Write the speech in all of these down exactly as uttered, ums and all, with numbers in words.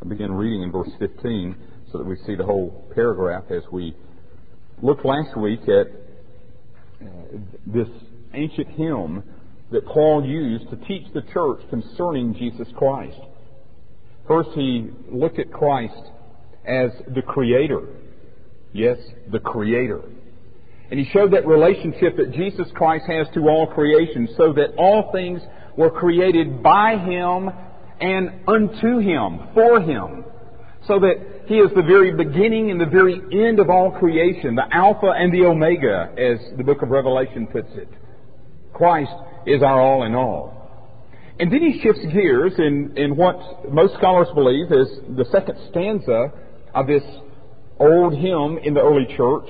I begin reading in verse fifteen so that we see the whole paragraph as we looked last week at uh, this ancient hymn that Paul used to teach the church concerning Jesus Christ. First, he looked at Christ as the Creator. Yes, the Creator. And he showed that relationship that Jesus Christ has to all creation, so that all things were created by Him and unto Him, for Him. So that He is the very beginning and the very end of all creation, the Alpha and the Omega, as the book of Revelation puts it. Christ is our all in all. And then he shifts gears in, in what most scholars believe is the second stanza of this old hymn in the early church.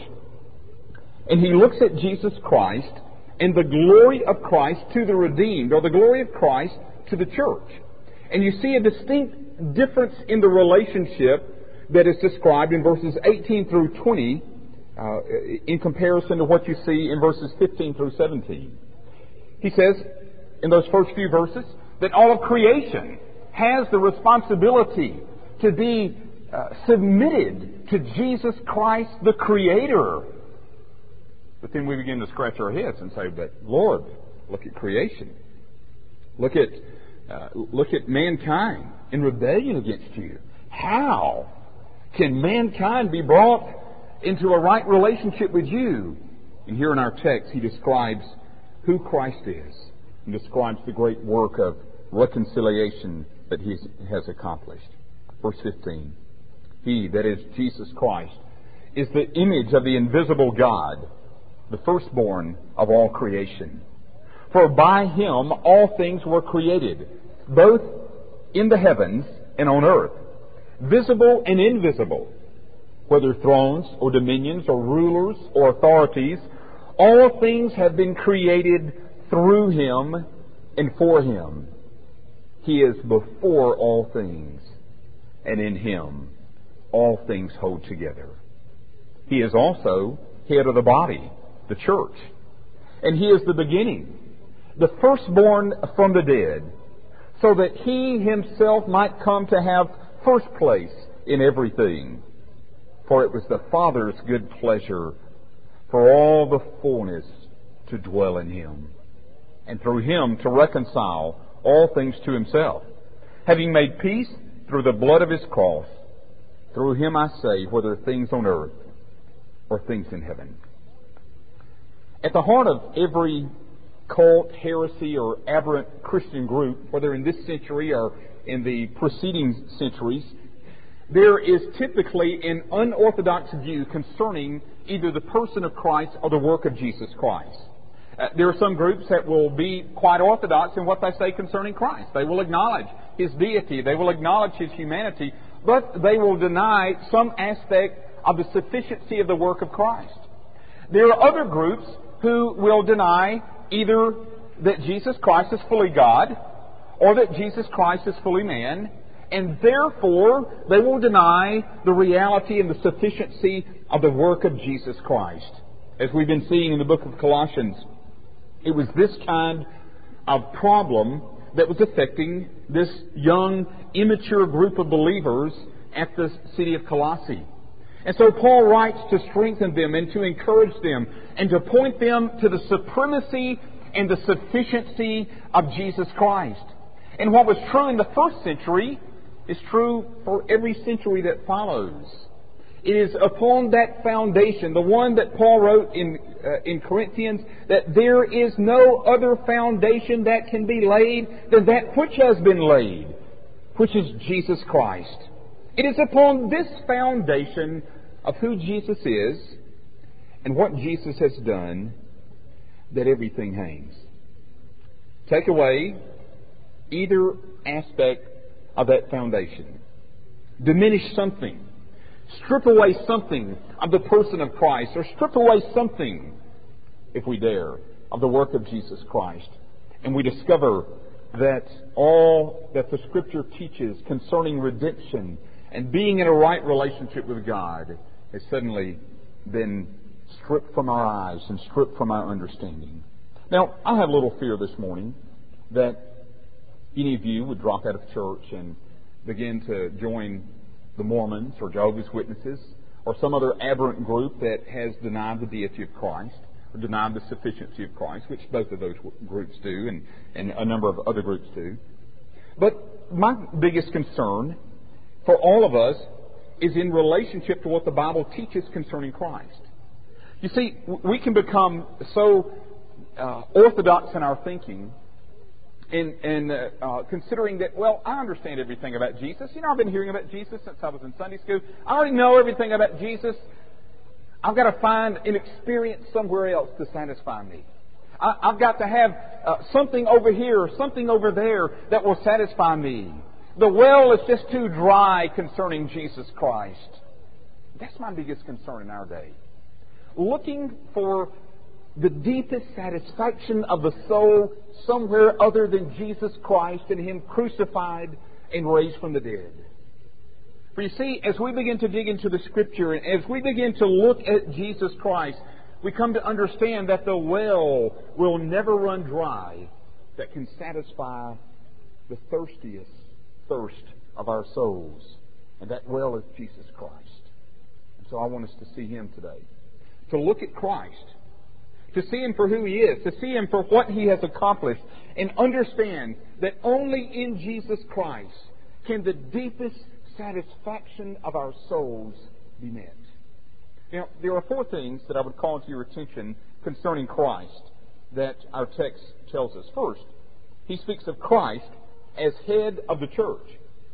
And he looks at Jesus Christ and the glory of Christ to the redeemed, or the glory of Christ to the church. And you see a distinct difference in the relationship that is described in verses eighteen through twenty uh, in comparison to what you see in verses fifteen through seventeen. He says in those first few verses that all of creation has the responsibility to be uh, submitted to Jesus Christ, the Creator. But then we begin to scratch our heads and say, but Lord, look at creation. Look at uh, look at mankind in rebellion against you. How can mankind be brought into a right relationship with you? And here in our text, he describes who Christ is and describes the great work of reconciliation that he has accomplished. Verse fifteen, He, that is Jesus Christ, is the image of the invisible God, the firstborn of all creation. For by Him all things were created, both in the heavens and on earth, visible and invisible, whether thrones or dominions or rulers or authorities. All things have been created through Him and for Him. He is before all things, and in Him all things hold together. He is also head of the body, the church. And He is the beginning, the firstborn from the dead, so that He Himself might come to have first place in everything. For it was the Father's good pleasure for all the fullness to dwell in Him, and through Him to reconcile all things to Himself, having made peace through the blood of His cross. Through Him, I say, whether things on earth or things in heaven. At the heart of every cult, heresy, or aberrant Christian group, whether in this century or in the preceding centuries, there is typically an unorthodox view concerning either the person of Christ or the work of Jesus Christ. Uh, there are some groups that will be quite orthodox in what they say concerning Christ. They will acknowledge His deity, they will acknowledge His humanity, but they will deny some aspect of the sufficiency of the work of Christ. There are other groups who will deny either that Jesus Christ is fully God or that Jesus Christ is fully man, and therefore they will deny the reality and the sufficiency of the work of Jesus Christ. As we've been seeing in the book of Colossians, it was this kind of problem that was affecting this young, immature group of believers at the city of Colossae. And so Paul writes to strengthen them and to encourage them and to point them to the supremacy and the sufficiency of Jesus Christ. And what was true in the first century is true for every century that follows. It is upon that foundation, the one that Paul wrote in uh, in Corinthians, that there is no other foundation that can be laid than that which has been laid, which is Jesus Christ. It is upon this foundation of who Jesus is and what Jesus has done that everything hangs. Take away either aspect of that foundation. Diminish something. Strip away something of the person of Christ, or strip away something, if we dare, of the work of Jesus Christ. And we discover that all that the Scripture teaches concerning redemption and being in a right relationship with God has suddenly been stripped from our eyes and stripped from our understanding. Now, I have little fear this morning that any of you would drop out of church and begin to join the Mormons or Jehovah's Witnesses or some other aberrant group that has denied the deity of Christ or denied the sufficiency of Christ, which both of those groups do and, and a number of other groups do. But my biggest concern for all of us is in relationship to what the Bible teaches concerning Christ. You see, we can become so uh, orthodox in our thinking in, in uh, uh, considering that, well, I understand everything about Jesus. You know, I've been hearing about Jesus since I was in Sunday school. I already know everything about Jesus. I've got to find an experience somewhere else to satisfy me. I, I've got to have uh, something over here or something over there that will satisfy me. The well is just too dry concerning Jesus Christ. That's my biggest concern in our day. Looking for the deepest satisfaction of the soul somewhere other than Jesus Christ and Him crucified and raised from the dead. For you see, as we begin to dig into the Scripture and as we begin to look at Jesus Christ, we come to understand that the well will never run dry that can satisfy the thirstiest thirst of our souls. And that well is Jesus Christ. And so I want us to see Him today. To look at Christ. To see Him for who He is. To see Him for what He has accomplished. And understand that only in Jesus Christ can the deepest satisfaction of our souls be met. Now, there are four things that I would call to your attention concerning Christ that our text tells us. First, he speaks of Christ as head of the church.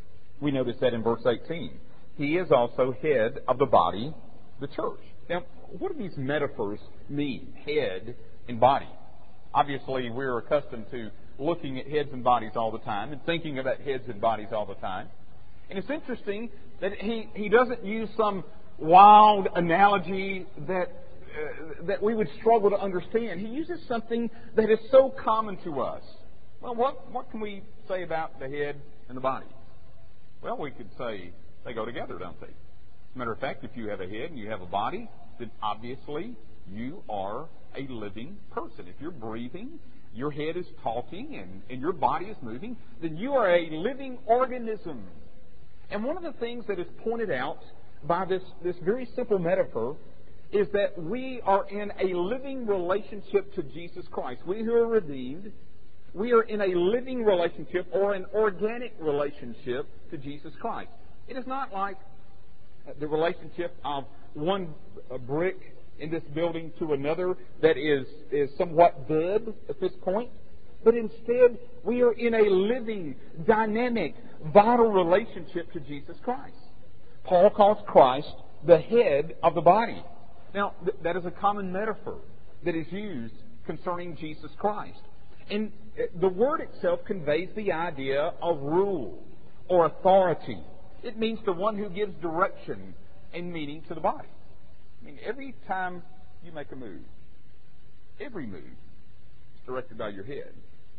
We notice that in verse eighteen. He is also head of the body, the church. Now, what do these metaphors mean, head and body? Obviously, we're accustomed to looking at heads and bodies all the time and thinking about heads and bodies all the time. And it's interesting that he, he doesn't use some wild analogy that uh, that we would struggle to understand. He uses something that is so common to us. Well, what what can we say about the head and the body? Well, we could say they go together, don't they? As a matter of fact, if you have a head and you have a body, then obviously you are a living person. If you're breathing, your head is talking, and, and your body is moving, then you are a living organism. And one of the things that is pointed out by this, this very simple metaphor is that we are in a living relationship to Jesus Christ. We who are redeemed, we are in a living relationship or an organic relationship to Jesus Christ. It is not like the relationship of one brick in this building to another that is, is somewhat dead at this point. But instead, we are in a living, dynamic, vital relationship to Jesus Christ. Paul calls Christ the head of the body. Now, th- that is a common metaphor that is used concerning Jesus Christ. And the word itself conveys the idea of rule or authority. It means the one who gives direction and meaning to the body. I mean, every time you make a move, every move is directed by your head.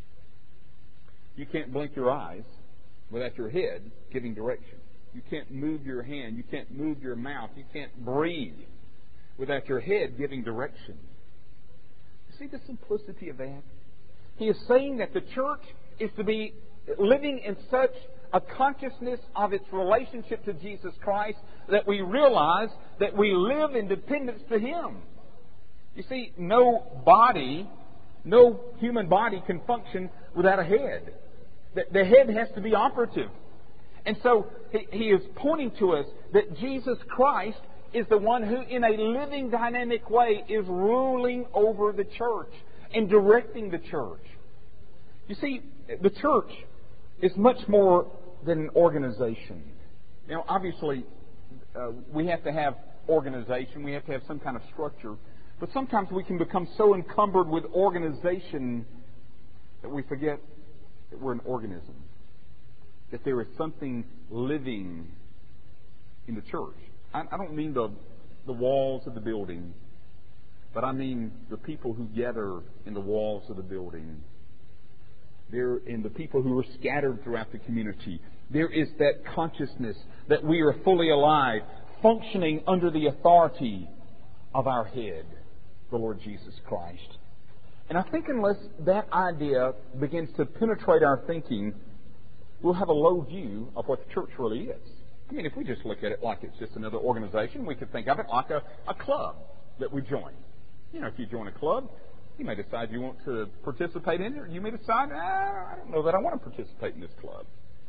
You can't blink your eyes without your head giving direction. You can't move your hand. You can't move your mouth. You can't breathe without your head giving direction. You see the simplicity of that? He is saying that the church is to be living in such a consciousness of its relationship to Jesus Christ that we realize that we live in dependence to Him. You see, no body, no human body can function without a head. The, the head has to be operative. And so he, he is pointing to us that Jesus Christ is the one who, in a living, dynamic way, is ruling over the church and directing the church. You see, the church is much more than an organization. Now, obviously, uh, we have to have organization. We have to have some kind of structure. But sometimes we can become so encumbered with organization that we forget that we're an organism, that there is something living in the church. I, I don't mean the, the walls of the building, but I mean the people who gather in the walls of the building. There, in the people who are scattered throughout the community. There is that consciousness that we are fully alive, functioning under the authority of our head, the Lord Jesus Christ. And I think unless that idea begins to penetrate our thinking, we'll have a low view of what the church really is. I mean, if we just look at it like it's just another organization, we could think of it like a, a club that we join. You know, if you join a club, you may decide you want to participate in it, or you may decide, ah, I don't know that I want to participate in this club.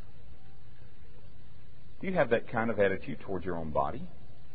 Do you have that kind of attitude towards your own body?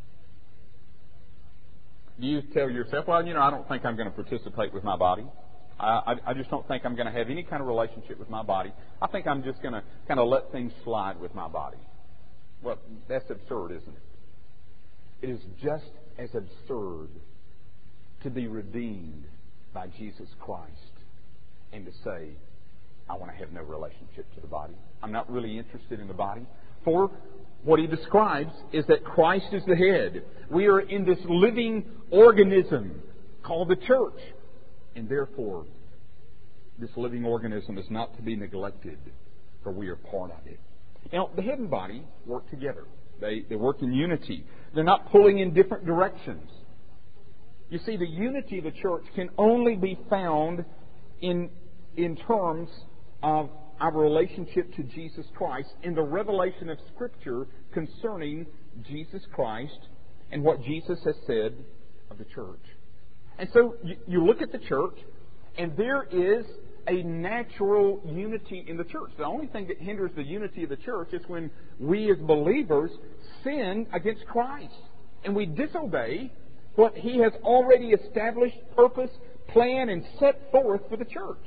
Do you tell yourself, well, you know, I don't think I'm going to participate with my body. I, I, I just don't think I'm going to have any kind of relationship with my body. I think I'm just going to kind of let things slide with my body. Well, that's absurd, isn't it? It is just as absurd to be redeemed by Jesus Christ and to say, I want to have no relationship to the body. I'm not really interested in the body. For what he describes is that Christ is the head. We are in this living organism called the church. And therefore, this living organism is not to be neglected, for we are part of it. Now, the head and body work together. They, they work in unity. They're not pulling in different directions. You see, the unity of the church can only be found in, in terms of our relationship to Jesus Christ in the revelation of Scripture concerning Jesus Christ and what Jesus has said of the church. And so you, you look at the church, and there is a natural unity in the church. The only thing that hinders the unity of the church is when we as believers sin against Christ and we disobey what He has already established, purpose, plan, and set forth for the church.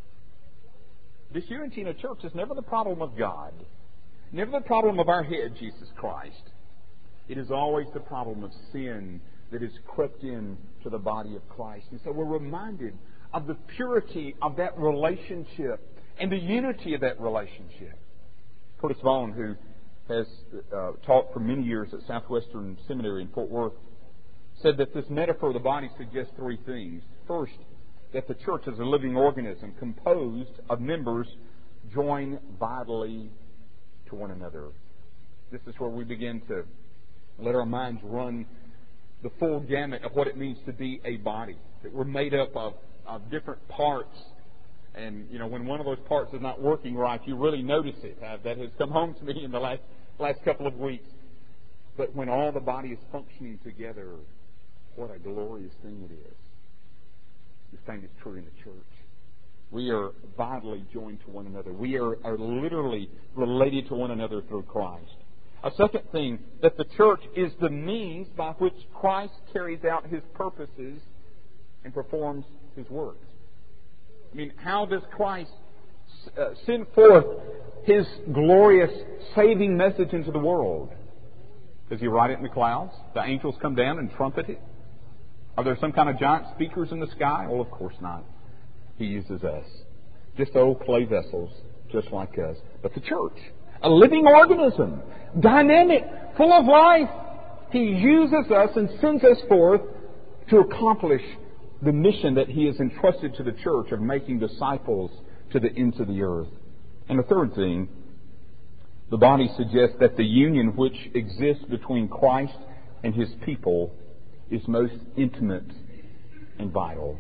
This unity in the church is never the problem of God, never the problem of our head, Jesus Christ. It is always the problem of sin that has crept in to the body of Christ. And so we're reminded of the purity of that relationship and the unity of that relationship. Curtis Vaughan, who has uh, taught for many years at Southwestern Seminary in Fort Worth, said that this metaphor of the body suggests three things. First, that the church is a living organism composed of members joined vitally to one another. This is where we begin to let our minds run the full gamut of what it means to be a body. That we're made up of, of different parts. And, you know, when one of those parts is not working right, you really notice it. Uh, that has come home to me in the last, last couple of weeks. But when all the body is functioning together, what a glorious thing it is. The same is true in the church. We are vitally joined to one another. We are, are literally related to one another through Christ. A second thing, that the church is the means by which Christ carries out His purposes and performs His works. I mean, how does Christ uh, send forth His glorious saving message into the world? Does He write it in the clouds? The angels come down and trumpet it? Are there some kind of giant speakers in the sky? Well, of course not. He uses us. Just old clay vessels, just like us. But the church, a living organism, dynamic, full of life. He uses us and sends us forth to accomplish the mission that He has entrusted to the church of making disciples to the ends of the earth. And the third thing, the body suggests that the union which exists between Christ and His people is most intimate and vital.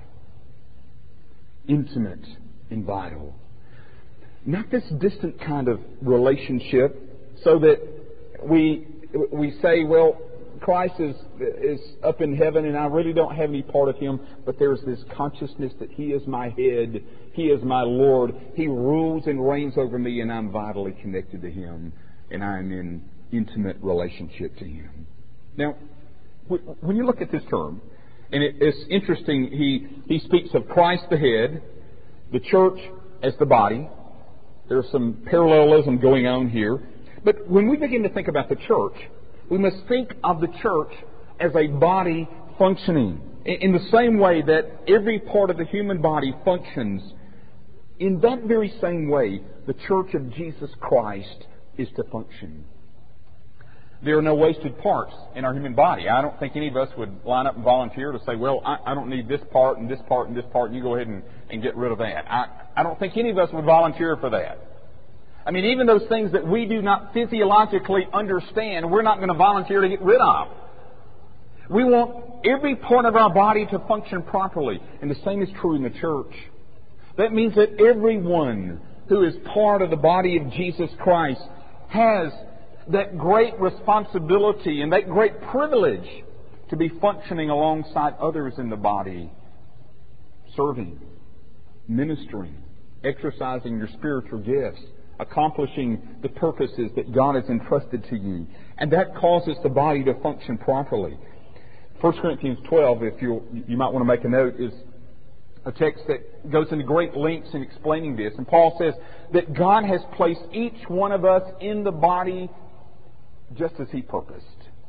Intimate and vital. Not this distant kind of relationship so that we we say, well, Christ is is up in heaven and I really don't have any part of Him, but there's this consciousness that He is my head, He is my Lord, He rules and reigns over me, and I'm vitally connected to Him, and I'm in intimate relationship to Him. Now, when you look at this term, and it, it's interesting, he, he speaks of Christ the head, the church as the body. There's some parallelism going on here. But when we begin to think about the church, we must think of the church as a body functioning. In, in the same way that every part of the human body functions, in that very same way, the church of Jesus Christ is to function. There are no wasted parts in our human body. I don't think any of us would line up and volunteer to say, well, I, I don't need this part and this part and this part, and you go ahead and, and get rid of that. I, I don't think any of us would volunteer for that. I mean, even those things that we do not physiologically understand, we're not going to volunteer to get rid of. We want every part of our body to function properly. And the same is true in the church. That means that everyone who is part of the body of Jesus Christ, has that great responsibility and that great privilege to be functioning alongside others in the body, serving, ministering, exercising your spiritual gifts, accomplishing the purposes that God has entrusted to you. And that causes the body to function properly. First Corinthians twelve, if you you might want to make a note, is a text that goes into great lengths in explaining this. And Paul says that God has placed each one of us in the body just as He purposed.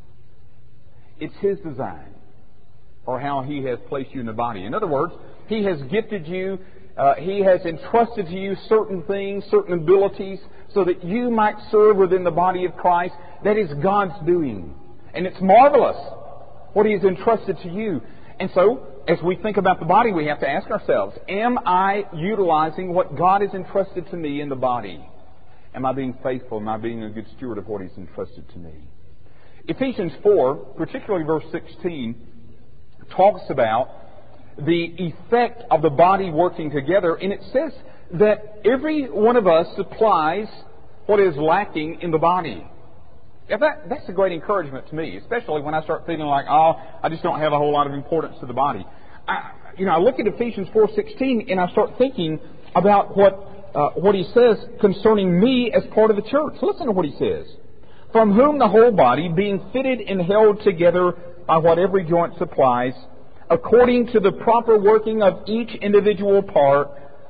It's His design, or how He has placed you in the body. In other words, He has gifted you, uh, He has entrusted to you certain things, certain abilities, so that you might serve within the body of Christ. That is God's doing. And it's marvelous what He has entrusted to you. And so, as we think about the body, we have to ask ourselves, am I utilizing what God has entrusted to me in the body? Am I being faithful? Am I being a good steward of what He's entrusted to me? Ephesians four, particularly verse sixteen, talks about the effect of the body working together, and it says that every one of us supplies what is lacking in the body. Now that, that's a great encouragement to me, especially when I start feeling like, oh, I just don't have a whole lot of importance to the body. I, you know, I look at Ephesians four sixteen and I start thinking about what uh, what he says concerning me as part of the church. Listen to what he says. From whom the whole body, being fitted and held together by what every joint supplies, according to the proper working of each individual part,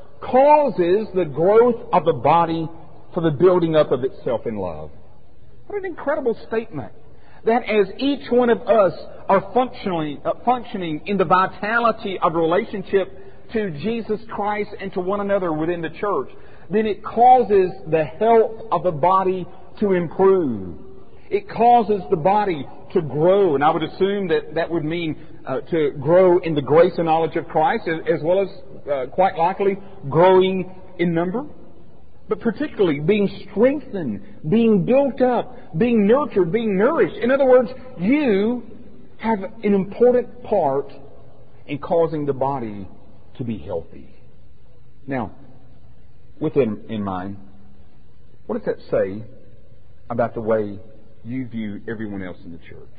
causes the growth of the body for the building up of itself in love. What an incredible statement. That as each one of us are functioning, uh, functioning in the vitality of relationship to Jesus Christ and to one another within the church, then it causes the health of the body to improve. It causes the body to grow. And I would assume that that would mean uh, to grow in the grace and knowledge of Christ, as, as well as, uh, quite likely, growing in number. But particularly being strengthened, being built up, being nurtured, being nourished. In other words, you have an important part in causing the body to be healthy. Now, with that in mind, what does that say about the way you view everyone else in the church?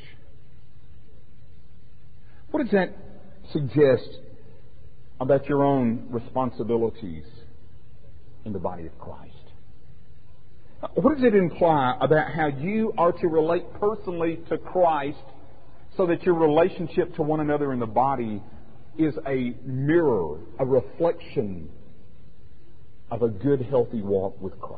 What does that suggest about your own responsibilities in the body of Christ? What does it imply about how you are to relate personally to Christ so that your relationship to one another in the body is a mirror, a reflection of a good, healthy walk with Christ?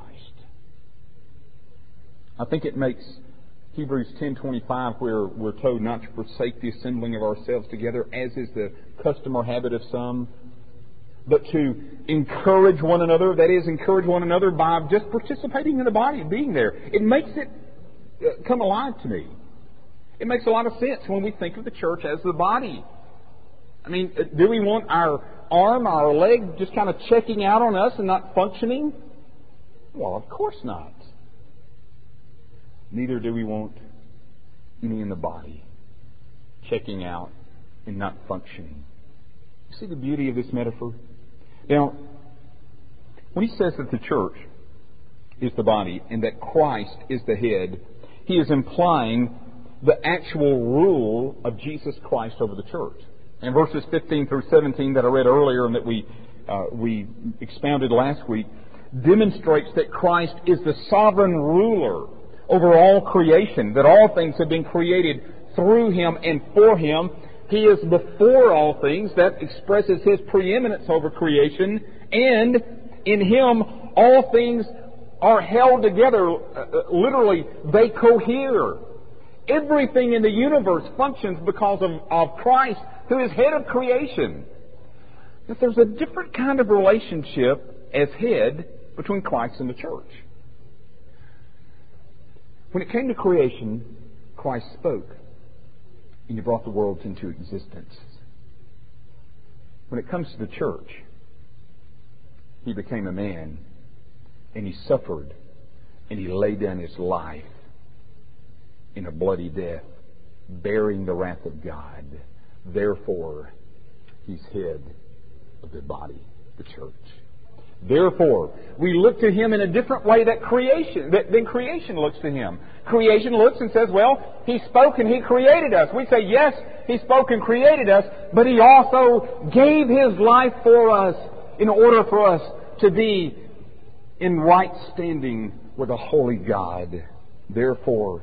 I think it makes Hebrews ten twenty-five, where we're told not to forsake the assembling of ourselves together, as is the custom or habit of some, but to encourage one another. That is, encourage one another by just participating in the body and being there. It makes it come alive to me. It makes a lot of sense when we think of the church as the body. I mean, do we want our arm, our leg just kind of checking out on us and not functioning? Well, of course not. Neither do we want any in the body checking out and not functioning. You see the beauty of this metaphor? Now, when he says that the church is the body and that Christ is the head, he is implying the actual rule of Jesus Christ over the church. And verses fifteen through seventeen that I read earlier and that we uh, we expounded last week demonstrates that Christ is the sovereign ruler over all creation, that all things have been created through Him and for Him. He is before all things. That expresses His preeminence over creation. And in Him, all things are held together. Uh, literally, they cohere. Everything in the universe functions because of, of Christ, who is head of creation. But there's a different kind of relationship as head between Christ and the church. When it came to creation, Christ spoke, and He brought the worlds into existence. When it comes to the church, He became a man, and He suffered, and He laid down His life in a bloody death, bearing the wrath of God. Therefore, He's head of the body, the church. Therefore, we look to Him in a different way that creation, that, than creation looks to Him. Creation looks and says, well, He spoke and He created us. We say, yes, He spoke and created us, but He also gave His life for us in order for us to be in right standing with a holy God. Therefore,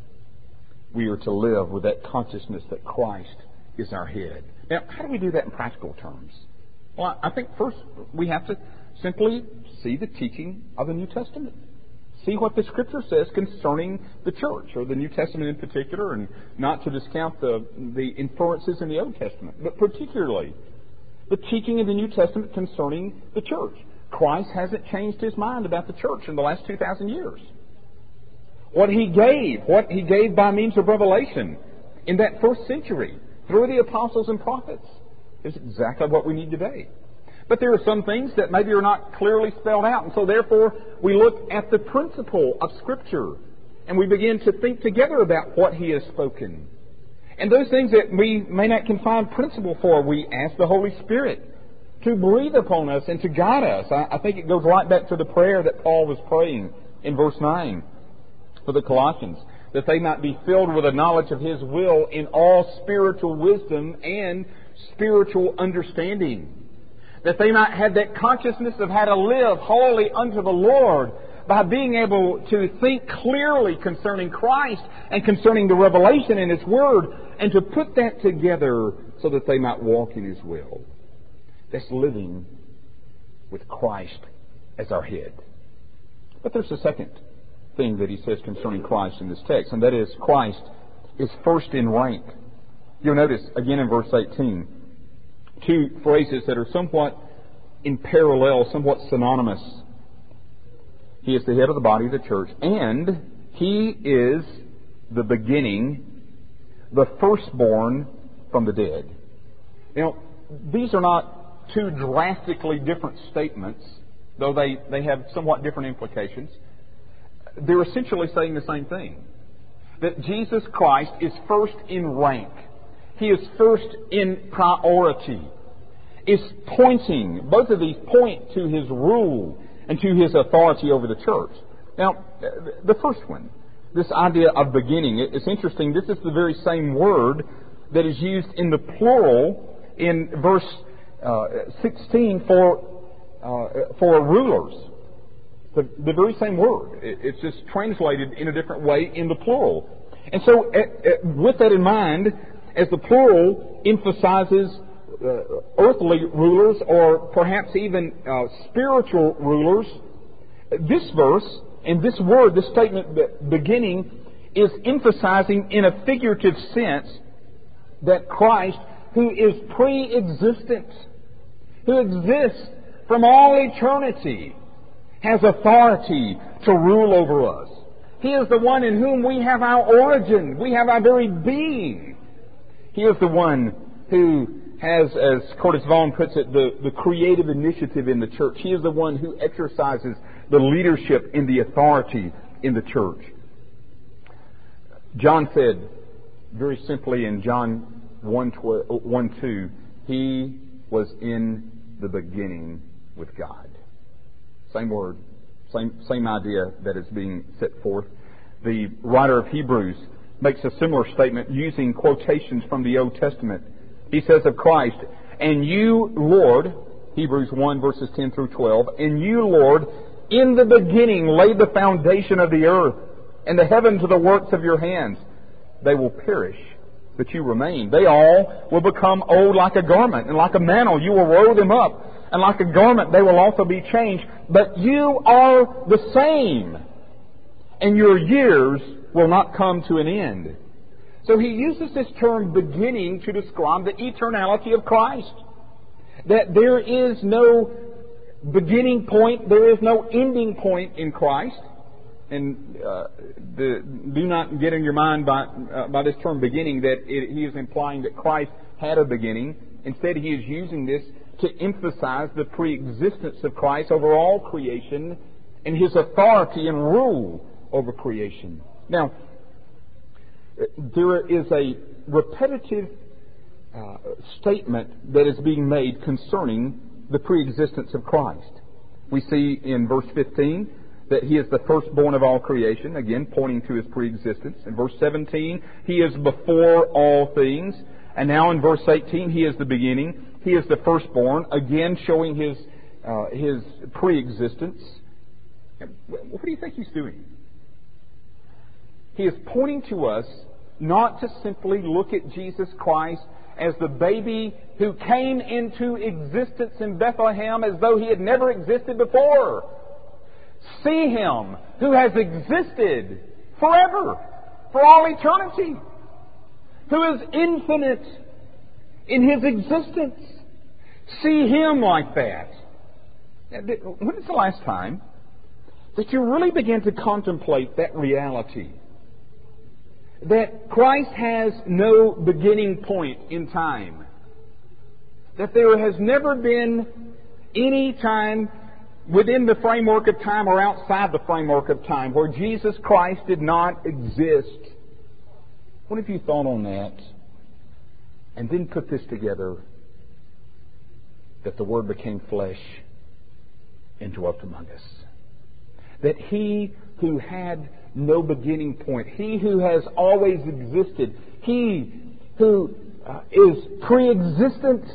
we are to live with that consciousness that Christ is our head. Now, how do we do that in practical terms? Well, I think first we have to simply see the teaching of the New Testament. See what the Scripture says concerning the church, or the New Testament in particular, and not to discount the, the inferences in the Old Testament, but particularly the teaching of the New Testament concerning the church. Christ hasn't changed His mind about the church in the last two thousand years. What He gave, what He gave by means of revelation in that first century through the apostles and prophets is exactly what we need today. But there are some things that maybe are not clearly spelled out, and so therefore we look at the principle of Scripture and we begin to think together about what He has spoken. And those things that we may not can find principle for, we ask the Holy Spirit to breathe upon us and to guide us. I, I think it goes right back to the prayer that Paul was praying in verse nine for the Colossians, that they might be filled with a knowledge of His will in all spiritual wisdom and spiritual understanding. That they might have that consciousness of how to live wholly unto the Lord by being able to think clearly concerning Christ and concerning the revelation in His Word, and to put that together so that they might walk in His will. That's living with Christ as our head. But there's a second thing that he says concerning Christ in this text, and that is Christ is first in rank. You'll notice again in verse eighteen, two phrases that are somewhat in parallel, somewhat synonymous. He is the head of the body of the church, and He is the beginning, the firstborn from the dead. Now, these are not two drastically different statements, though they, they have somewhat different implications. They're essentially saying the same thing. That Jesus Christ is first in rank. He is first in priority. Is pointing, both of these point to His rule and to His authority over the church. Now, the first one, this idea of beginning, it's interesting. This is the very same word that is used in the plural in verse uh, sixteen for uh, for rulers. The, the very same word. It's just translated in a different way in the plural. And so, uh, uh, with that in mind, as the plural emphasizes uh, earthly rulers, or perhaps even uh, spiritual rulers, this verse and this word, this statement, beginning, is emphasizing in a figurative sense that Christ, who is pre-existent, who exists from all eternity, has authority to rule over us. He is the one in whom we have our origin. We have our very being. He is the one who has, as Curtis Vaughan puts it, the, the creative initiative in the church. He is the one who exercises the leadership and the authority in the church. John said very simply in John one two, He was in the beginning with God. Same word, same, same idea that is being set forth. The writer of Hebrews makes a similar statement using quotations from the Old Testament. He says of Christ, "And you, Lord," Hebrews one verses ten through twelve, "And you, Lord, in the beginning laid the foundation of the earth, and the heavens are the works of your hands. They will perish, but you remain. They all will become old like a garment, and like a mantle you will roll them up, and like a garment they will also be changed. But you are the same, and your years will not come to an end." So he uses this term beginning to describe the eternality of Christ. That there is no beginning point, there is no ending point in Christ. And uh, the, do not get in your mind by, uh, by this term beginning that it, he is implying that Christ had a beginning. Instead, he is using this to emphasize the pre-existence of Christ over all creation and His authority and rule over creation. Now, there is a repetitive uh, statement that is being made concerning the pre-existence of Christ. We see in verse fifteen that He is the firstborn of all creation, again pointing to His preexistence. In verse seventeen, He is before all things. And now in verse eighteen, He is the beginning. He is the firstborn, again showing His, uh, His preexistence. What do you think He's doing? He is pointing to us not to simply look at Jesus Christ as the baby who came into existence in Bethlehem as though He had never existed before. See Him who has existed forever, for all eternity, who is infinite in His existence. See Him like that. When is the last time that you really began to contemplate that reality? That Christ has no beginning point in time. That there has never been any time within the framework of time or outside the framework of time where Jesus Christ did not exist. What if you thought on that and then put this together, that the Word became flesh and dwelt among us? That He who had no beginning point, He who has always existed, He who uh, is pre-existent,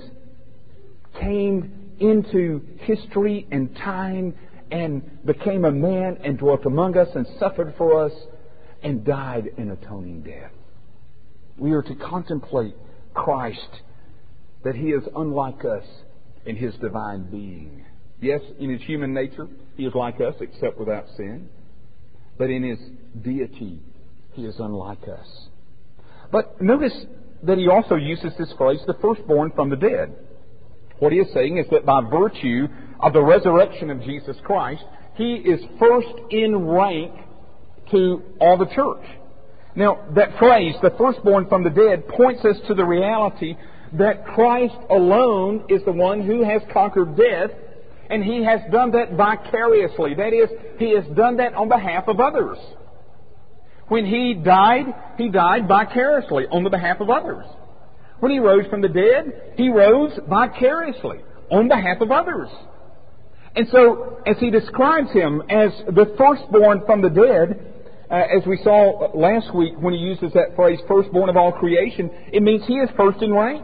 came into history and time and became a man and dwelt among us and suffered for us and died an atoning death. We are to contemplate Christ, that He is unlike us in His divine being. Yes, in His human nature, He is like us except without sin. But in His deity, He is unlike us. But notice that He also uses this phrase, the firstborn from the dead. What He is saying is that by virtue of the resurrection of Jesus Christ, He is first in rank to all the church. Now, that phrase, the firstborn from the dead, points us to the reality that Christ alone is the one who has conquered death, and He has done that vicariously. That is, He has done that on behalf of others. When He died, He died vicariously on the behalf of others. When He rose from the dead, He rose vicariously on behalf of others. And so, as He describes Him as the firstborn from the dead, uh, as we saw last week when He uses that phrase, firstborn of all creation, it means He is first in rank.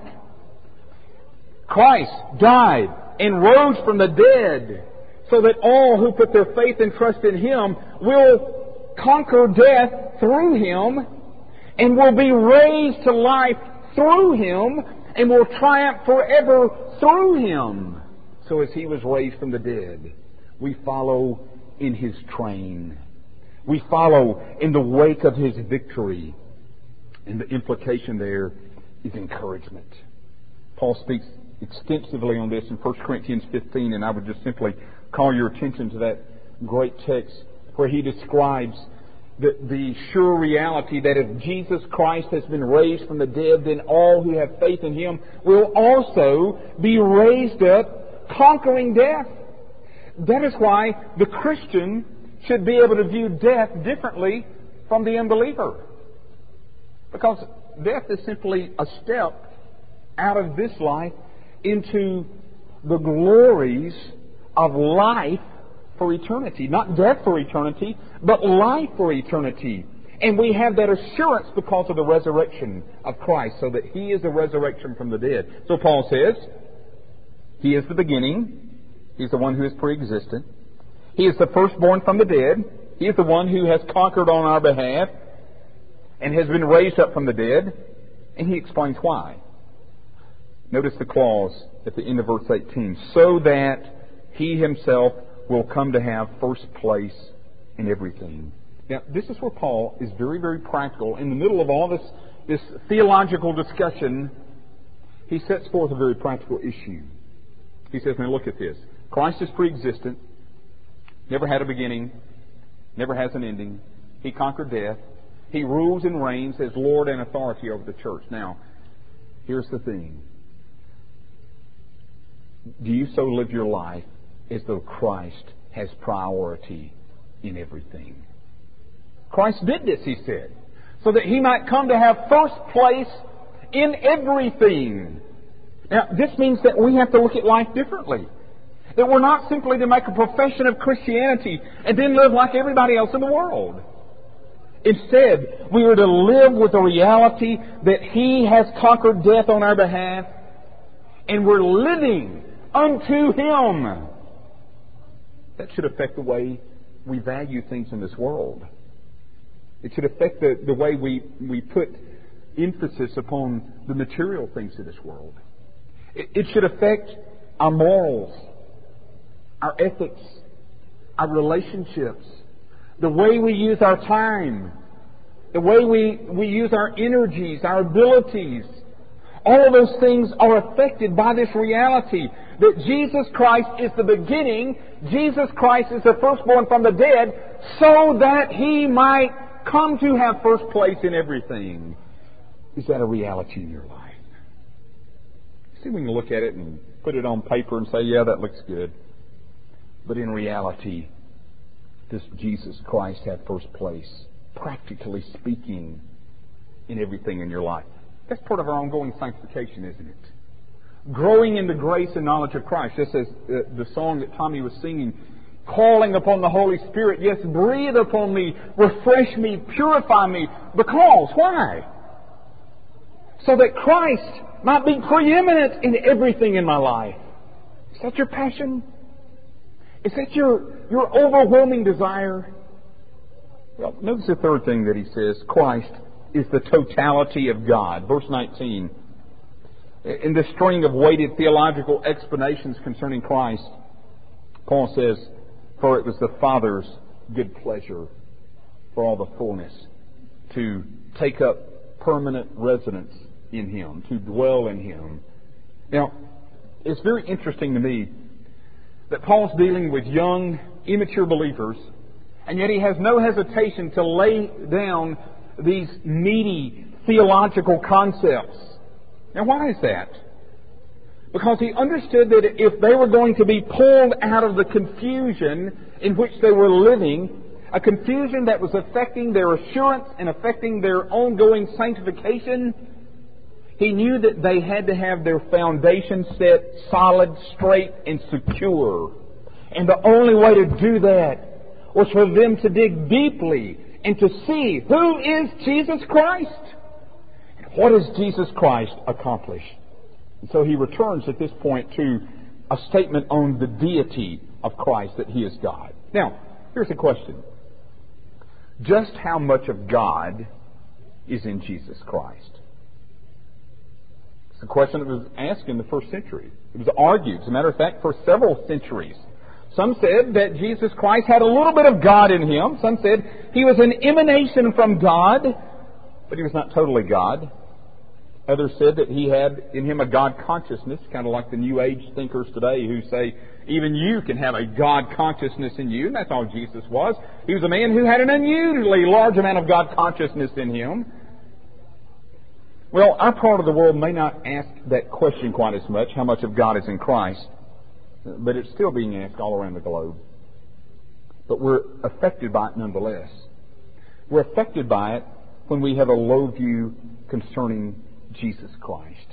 Christ died and rose from the dead so that all who put their faith and trust in Him will conquer death through Him and will be raised to life through Him and will triumph forever through Him. So as He was raised from the dead, we follow in His train. We follow in the wake of His victory. And the implication there is encouragement. Paul speaks extensively on this in First Corinthians fifteen, and I would just simply call your attention to that great text where he describes the, the sure reality that if Jesus Christ has been raised from the dead, then all who have faith in Him will also be raised up, conquering death. That is why the Christian should be able to view death differently from the unbeliever. Because death is simply a step out of this life into the glories of life for eternity. Not death for eternity, but life for eternity. And we have that assurance because of the resurrection of Christ, so that He is the resurrection from the dead. So Paul says, He is the beginning. He's the one who is pre-existent. He is the firstborn from the dead. He is the one who has conquered on our behalf and has been raised up from the dead. And he explains why. Notice the clause at the end of verse eighteen. So that He Himself will come to have first place in everything. Now, this is where Paul is very, very practical. In the middle of all this, this theological discussion, he sets forth a very practical issue. He says, now look at this. Christ is pre-existent, never had a beginning, never has an ending. He conquered death. He rules and reigns as Lord and authority over the church. Now, here's the thing. Do you so live your life as though Christ has priority in everything? Christ did this, he said, so that He might come to have first place in everything. Now, this means that we have to look at life differently. That we're not simply to make a profession of Christianity and then live like everybody else in the world. Instead, we are to live with the reality that He has conquered death on our behalf, and we're living unto Him. That should affect the way we value things in this world. It should affect the, the way we, we put emphasis upon the material things of this world. It, it should affect our morals, our ethics, our relationships, the way we use our time, the way we, we use our energies, our abilities. All of those things are affected by this reality that Jesus Christ is the beginning, Jesus Christ is the firstborn from the dead, so that He might come to have first place in everything. Is that a reality in your life? See, we can look at it and put it on paper and say, yeah, that looks good. But in reality, does Jesus Christ have first place, practically speaking, in everything in your life? That's part of our ongoing sanctification, isn't it? Growing in the grace and knowledge of Christ. Just as uh, the song that Tommy was singing, calling upon the Holy Spirit, yes, breathe upon me, refresh me, purify me. Because, why? So that Christ might be preeminent in everything in my life. Is that your passion? Is that your, your overwhelming desire? Well, notice the third thing that he says. Christ is the totality of God. Verse nineteen. In this string of weighted theological explanations concerning Christ, Paul says, for it was the Father's good pleasure for all the fullness to take up permanent residence in Him, to dwell in Him. Now, it's very interesting to me that Paul's dealing with young, immature believers, and yet he has no hesitation to lay down these meaty theological concepts. Now, why is that? Because he understood that if they were going to be pulled out of the confusion in which they were living, a confusion that was affecting their assurance and affecting their ongoing sanctification, he knew that they had to have their foundation set solid, straight, and secure. And the only way to do that was for them to dig deeply and to see who is Jesus Christ. And what has Jesus Christ accomplished? And so he returns at this point to a statement on the deity of Christ, that He is God. Now, here's a question. Just how much of God is in Jesus Christ? It's a question that was asked in the first century. It was argued, as a matter of fact, for several centuries. Some said that Jesus Christ had a little bit of God in Him. Some said He was an emanation from God, but He was not totally God. Others said that He had in Him a God consciousness, kind of like the New Age thinkers today who say even you can have a God consciousness in you, and that's all Jesus was. He was a man who had an unusually large amount of God consciousness in Him. Well, our part of the world may not ask that question quite as much, how much of God is in Christ, but it's still being asked all around the globe. But we're affected by it nonetheless. We're affected by it when we have a low view concerning Jesus Christ.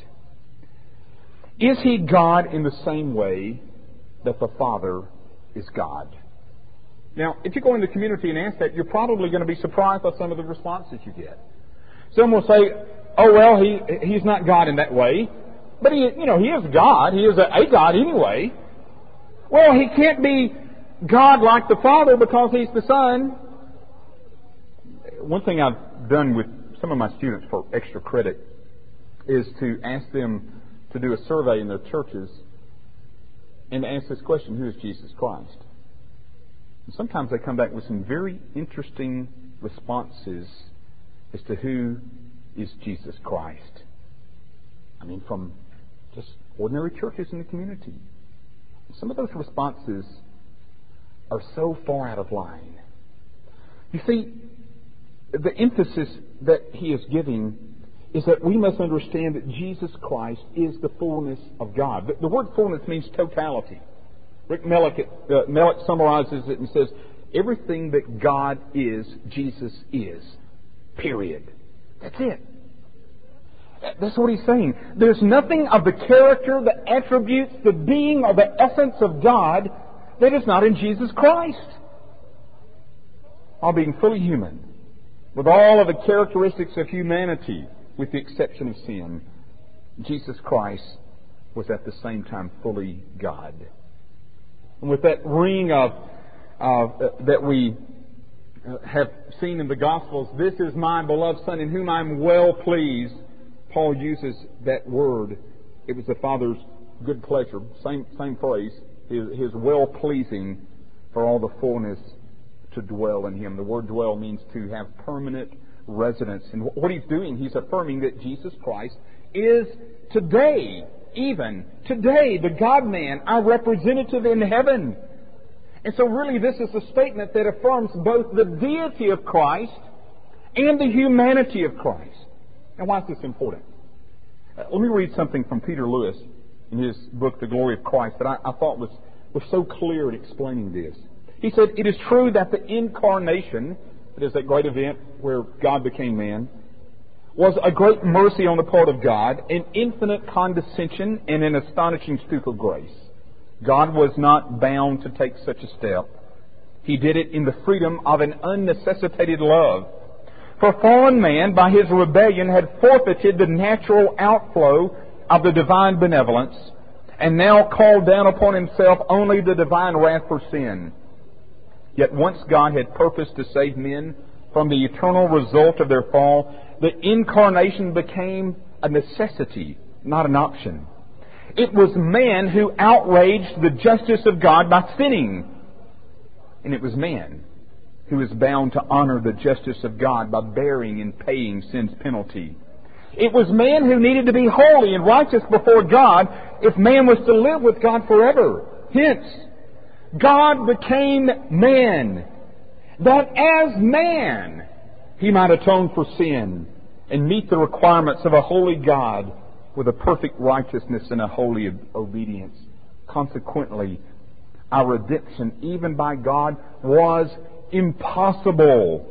Is He God in the same way that the Father is God? Now, if you go in the community and ask that, you're probably going to be surprised by some of the responses you get. Some will say, oh, well, he he's not God in that way. But, he, you know, He is God. He is a, a God anyway. Well, He can't be God like the Father because He's the Son. One thing I've done with some of my students for extra credit is to ask them to do a survey in their churches and ask this question, who is Jesus Christ? And sometimes they come back with some very interesting responses as to who is Jesus Christ. I mean, from just ordinary churches in the community. Some of those responses are so far out of line. You see, the emphasis that he is giving is that we must understand that Jesus Christ is the fullness of God. The, the word fullness means totality. Rick Mellick, uh, Mellick summarizes it and says, everything that God is, Jesus is. Period. That's it. That's what he's saying. There's nothing of the character, the attributes, the being, or the essence of God that is not in Jesus Christ. While being fully human, with all of the characteristics of humanity, with the exception of sin, Jesus Christ was at the same time fully God. And with that ring of uh, that we have seen in the Gospels, "This is my beloved Son in whom I am well pleased," Paul uses that word. It was the Father's good pleasure. Same same phrase. His, his well pleasing for all the fullness to dwell in Him. The word dwell means to have permanent residence. And what he's doing, he's affirming that Jesus Christ is today, even today, the God-man, our representative in heaven. And so really this is a statement that affirms both the deity of Christ and the humanity of Christ. Now why is this important? Uh, let me read something from Peter Lewis in his book, The Glory of Christ, that I, I thought was, was so clear in explaining this. He said, "It is true that the incarnation," that is that great event where God became man, "was a great mercy on the part of God, an infinite condescension, and an astonishing stoop of grace. God was not bound to take such a step. He did it in the freedom of an unnecessitated love. For fallen man, by his rebellion, had forfeited the natural outflow of the divine benevolence, and now called down upon himself only the divine wrath for sin. Yet once God had purposed to save men from the eternal result of their fall, the incarnation became a necessity, not an option. It was man who outraged the justice of God by sinning. And it was man who is bound to honor the justice of God by bearing and paying sin's penalty. It was man who needed to be holy and righteous before God if man was to live with God forever. Hence, God became man, that as man He might atone for sin and meet the requirements of a holy God with a perfect righteousness and a holy obedience. Consequently, our redemption, even by God, was impossible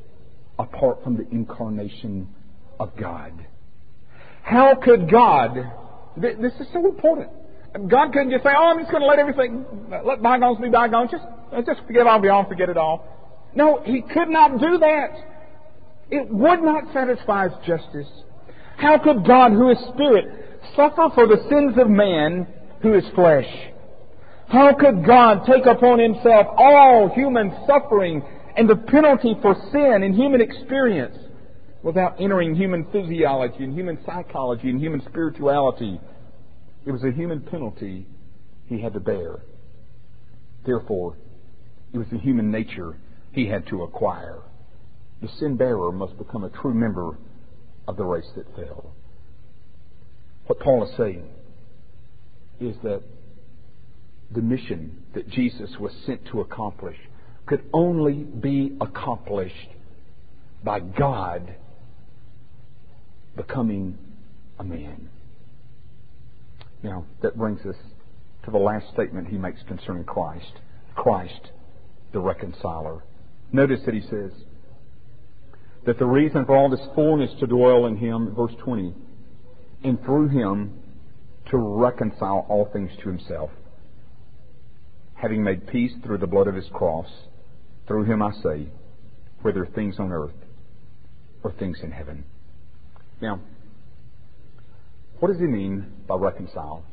apart from the incarnation of God. How could God... This is so important. God couldn't just say, "Oh, I'm just going to let everything, let bygones be bygones. Just, just forget all, be all, forget it all." No, He could not do that. It would not satisfy His justice. How could God, who is Spirit, suffer for the sins of man, who is flesh? How could God take upon Himself all human suffering and the penalty for sin in human experience without entering human physiology and human psychology and human spirituality? It was a human penalty He had to bear. Therefore, it was the human nature He had to acquire. The sin bearer must become a true member of the race that fell. What Paul is saying is that the mission that Jesus was sent to accomplish could only be accomplished by God becoming a man. Now, that brings us to the last statement he makes concerning Christ. Christ, the reconciler. Notice that he says that the reason for all this fullness to dwell in Him, verse twenty, and through Him to reconcile all things to Himself, having made peace through the blood of His cross, through Him I say, whether things on earth or things in heaven. Now, what does he mean by reconcile?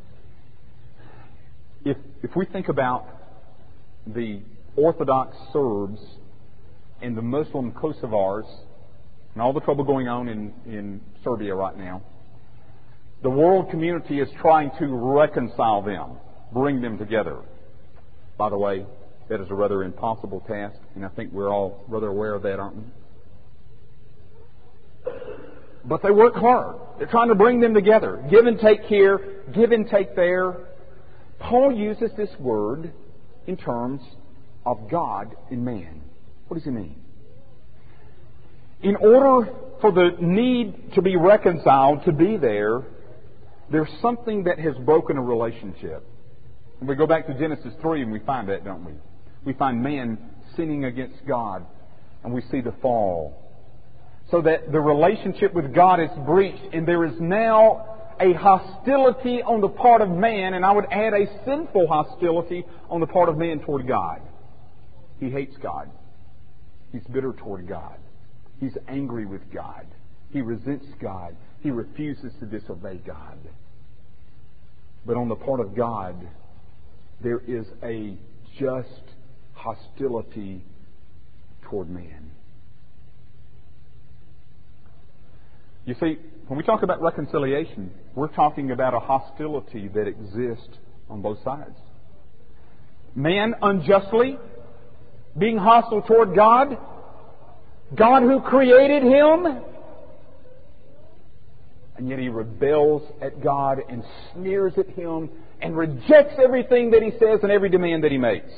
If if we think about the Orthodox Serbs and the Muslim Kosovars and all the trouble going on in, in Serbia right now, the world community is trying to reconcile them, bring them together. By the way, that is a rather impossible task, and I think we're all rather aware of that, aren't we? But they work hard. They're trying to bring them together. Give and take here, give and take there. Paul uses this word in terms of God and man. What does he mean? In order for the need to be reconciled to be there, there's something that has broken a relationship. And we go back to Genesis three and we find that, don't we? We find man sinning against God, and we see the fall. so that the relationship with God is breached, and there is now a hostility on the part of man, and I would add a sinful hostility on the part of man toward God. He hates God. He's bitter toward God. He's angry with God. He resents God. He refuses to disobey God. But on the part of God, there is a just hostility toward man. You see, when we talk about reconciliation, we're talking about a hostility that exists on both sides. Man unjustly being hostile toward God, God who created him, and yet he rebels at God and sneers at him and rejects everything that he says and every demand that he makes.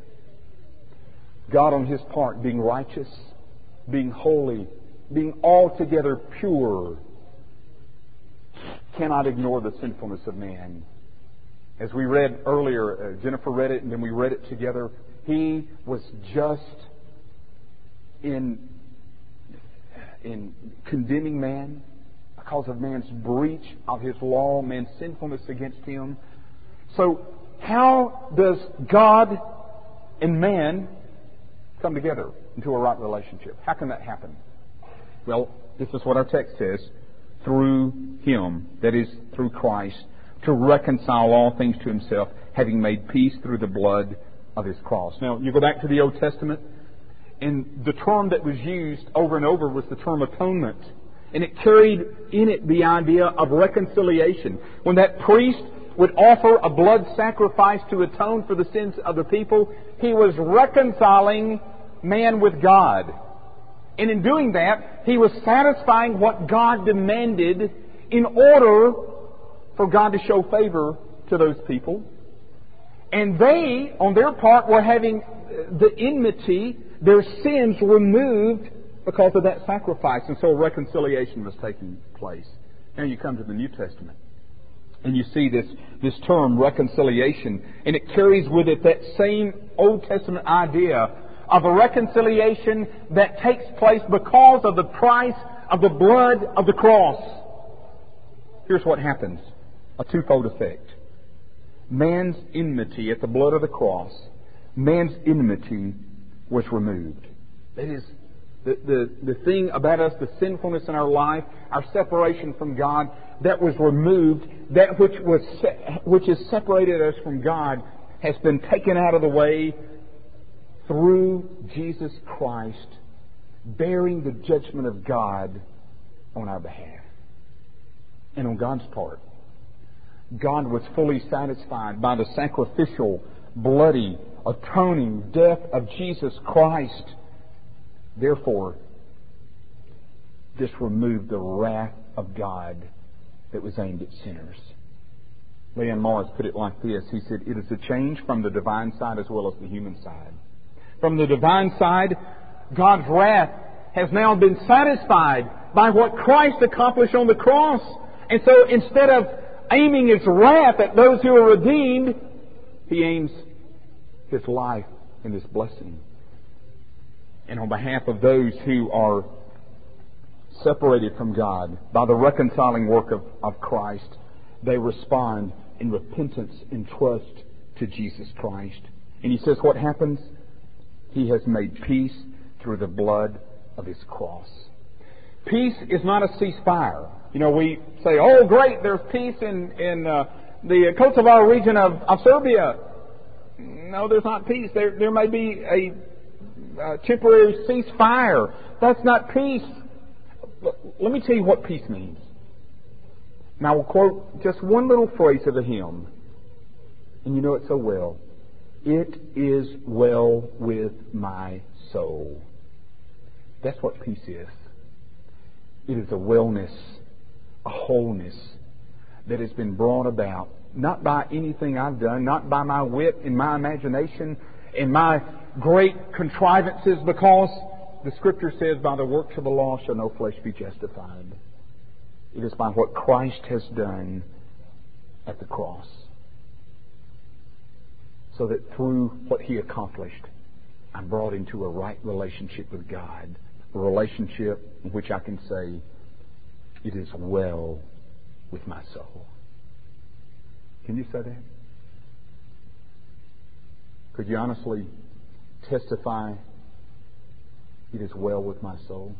God on his part being righteous, being holy, being altogether pure, cannot ignore the sinfulness of man. As we read earlier, uh, Jennifer read it and then we read it together, he was just in, in condemning man because of man's breach of his law, man's sinfulness against him. So how does God and man come together into a right relationship? How can that happen? Well, this is what our text says. Through him, that is, through Christ, to reconcile all things to himself, having made peace through the blood of his cross. Now, you go back to the Old Testament, and the term that was used over and over was the term atonement. And it carried in it the idea of reconciliation. When that priest would offer a blood sacrifice to atone for the sins of the people, he was reconciling man with God. And in doing that, he was satisfying what God demanded in order for God to show favor to those people. And they, on their part, were having the enmity, their sins removed because of that sacrifice. And so reconciliation was taking place. Now you come to the New Testament, and you see this, this term, reconciliation, and it carries with it that same Old Testament idea of a reconciliation that takes place because of the price of the blood of the cross. Here's what happens. A twofold effect. Man's enmity at the blood of the cross, man's enmity was removed. That is, the, the, the thing about us, the sinfulness in our life, our separation from God, that was removed. That which was which has separated us from God has been taken out of the way through Jesus Christ, bearing the judgment of God on our behalf. And on God's part, God was fully satisfied by the sacrificial, bloody, atoning death of Jesus Christ. Therefore, this removed the wrath of God that was aimed at sinners. Leon Morris put it like this. He said, it is a change from the divine side as well as the human side. From the divine side, God's wrath has now been satisfied by what Christ accomplished on the cross. And so instead of aiming His wrath at those who are redeemed, He aims His life and His blessing. And on behalf of those who are separated from God by the reconciling work of, of Christ, they respond in repentance and trust to Jesus Christ. And He says what happens? He has made peace through the blood of His cross. Peace is not a ceasefire. You know, we say, oh, great, there's peace in, in uh, the Kosovo region of, of Serbia. No, there's not peace. There, there may be a, a temporary ceasefire. That's not peace. Let me tell you what peace means. Now, I will quote just one little phrase of the hymn, and you know it so well. It is well with my soul. That's what peace is. It is a wellness, a wholeness that has been brought about not by anything I've done, not by my wit and my imagination and my great contrivances, because the Scripture says, by the works of the law shall no flesh be justified. It is by what Christ has done at the cross. So that through what He accomplished, I'm brought into a right relationship with God a relationship in which I can say, it is well with my soul. Can you say that? Could you honestly testify, it is well with my soul?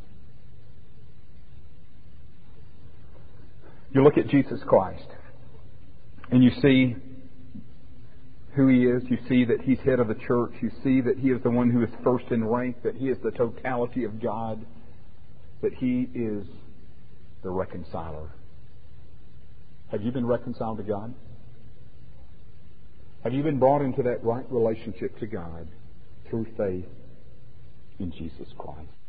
You look at Jesus Christ and you see who He is. You see that He's head of the church. You see that He is the one who is first in rank, that He is the totality of God, that He is the reconciler. Have you been reconciled to God? Have you been brought into that right relationship to God through faith in Jesus Christ?